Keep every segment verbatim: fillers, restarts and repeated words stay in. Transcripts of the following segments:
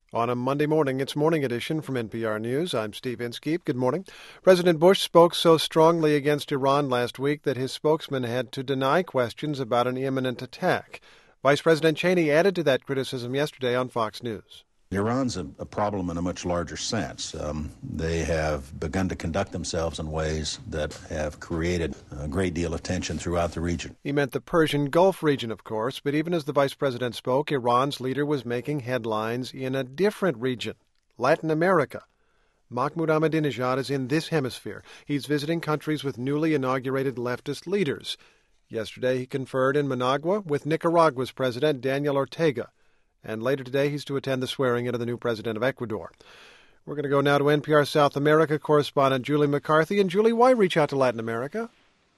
On a Monday morning, it's Morning Edition from N P R News. I'm Steve Inskeep. Good morning. President Bush spoke so strongly against Iran last week that his spokesman had to deny questions about an imminent attack. Vice President Cheney added to that criticism yesterday on Fox News. Iran's a, a problem in a much larger sense. Um, they have begun to conduct themselves in ways that have created a great deal of tension throughout the region. He meant the Persian Gulf region, of course, but even as the vice president spoke, Iran's leader was making headlines in a different region, Latin America. Mahmoud Ahmadinejad is in this hemisphere. He's visiting countries with newly inaugurated leftist leaders. Yesterday, he conferred in Managua with Nicaragua's president, Daniel Ortega. And later today, he's to attend the swearing-in of the new president of Ecuador. We're going to go now to N P R South America correspondent Julie McCarthy. And Julie, why reach out to Latin America?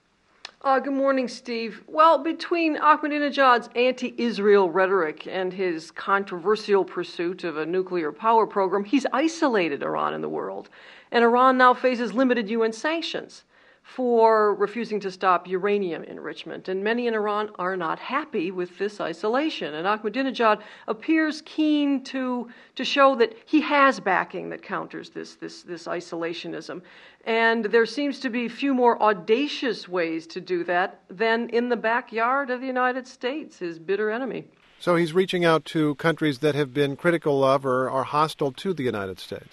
Uh, good morning, Steve. Well, between Ahmadinejad's anti-Israel rhetoric and his controversial pursuit of a nuclear power program, he's isolated Iran in the world. And Iran now faces limited U N sanctions for refusing to stop uranium enrichment. And many in Iran are not happy with this isolation. And Ahmadinejad appears keen to to show that he has backing that counters this, this, this isolationism. And there seems to be few more audacious ways to do that than in the backyard of the United States, his bitter enemy. So he's reaching out to countries that have been critical of or are hostile to the United States.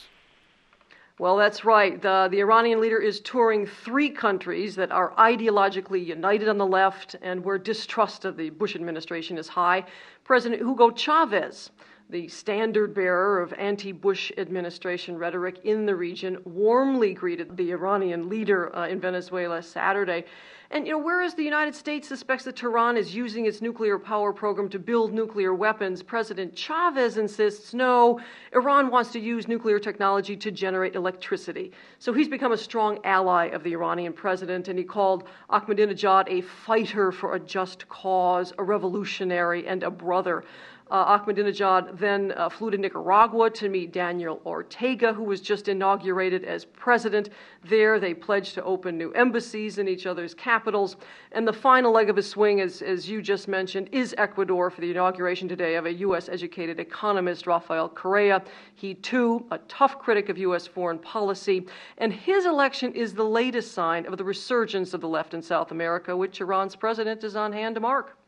Well, that's right. The, the Iranian leader is touring three countries that are ideologically united on the left and where distrust of the Bush administration is high. President Hugo Chavez, the standard bearer of anti-Bush administration rhetoric in the region, warmly greeted the Iranian leader uh, in Venezuela Saturday. And, you know, whereas the United States suspects that Tehran is using its nuclear power program to build nuclear weapons, President Chavez insists, no, Iran wants to use nuclear technology to generate electricity. So he's become a strong ally of the Iranian president, and he called Ahmadinejad a fighter for a just cause, a revolutionary, and a brother. Uh, Ahmadinejad then uh, flew to Nicaragua to meet Daniel Ortega, who was just inaugurated as president. There, they pledged to open new embassies in each other's capitals. And the final leg of his swing, as, as you just mentioned, is Ecuador for the inauguration today of a U S-educated economist, Rafael Correa. He, too, a tough critic of U S foreign policy. And his election is the latest sign of the resurgence of the left in South America, which Iran's president is on hand to mark.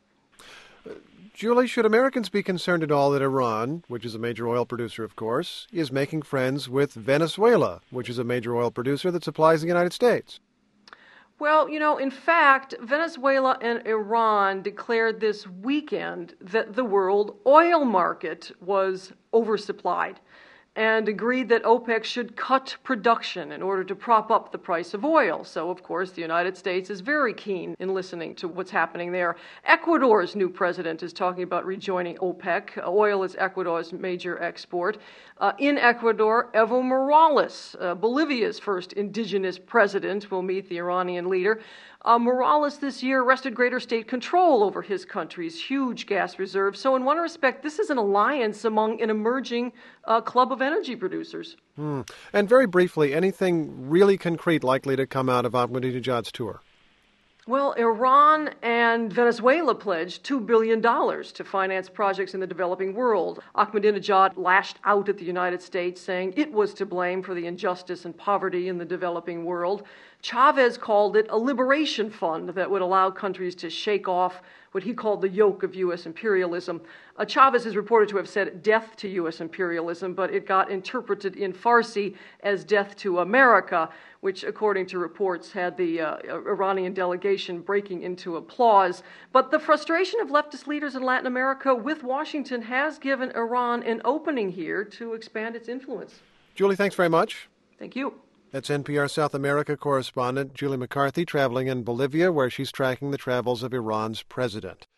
Julie, should Americans be concerned at all that Iran, which is a major oil producer, of course, is making friends with Venezuela, which is a major oil producer that supplies the United States? Well, you know, in fact, Venezuela and Iran declared this weekend that the world oil market was oversupplied and agreed that OPEC should cut production in order to prop up the price of oil. So, of course, the United States is very keen in listening to what's happening there. Ecuador's new president is talking about rejoining OPEC. Oil is Ecuador's major export. Uh, in Ecuador, Evo Morales, uh, Bolivia's first indigenous president, will meet the Iranian leader. Uh, Morales this year wrested greater state control over his country's huge gas reserves. So in one respect, this is an alliance among an emerging uh, club of energy producers. Hmm. And very briefly, anything really concrete likely to come out of Ahmadinejad's tour? Well, Iran and Venezuela pledged two billion dollars to finance projects in the developing world. Ahmadinejad lashed out at the United States, saying it was to blame for the injustice and poverty in the developing world. Chavez called it a liberation fund that would allow countries to shake off what he called the yoke of U S imperialism. Uh, Chavez is reported to have said death to U S imperialism, but it got interpreted in Farsi as death to America, which, according to reports, had the uh, Iranian delegation breaking into applause. But the frustration of leftist leaders in Latin America with Washington has given Iran an opening here to expand its influence. Julie, thanks very much. Thank you. That's N P R South America correspondent Julie McCarthy traveling in Bolivia, where she's tracking the travels of Iran's president.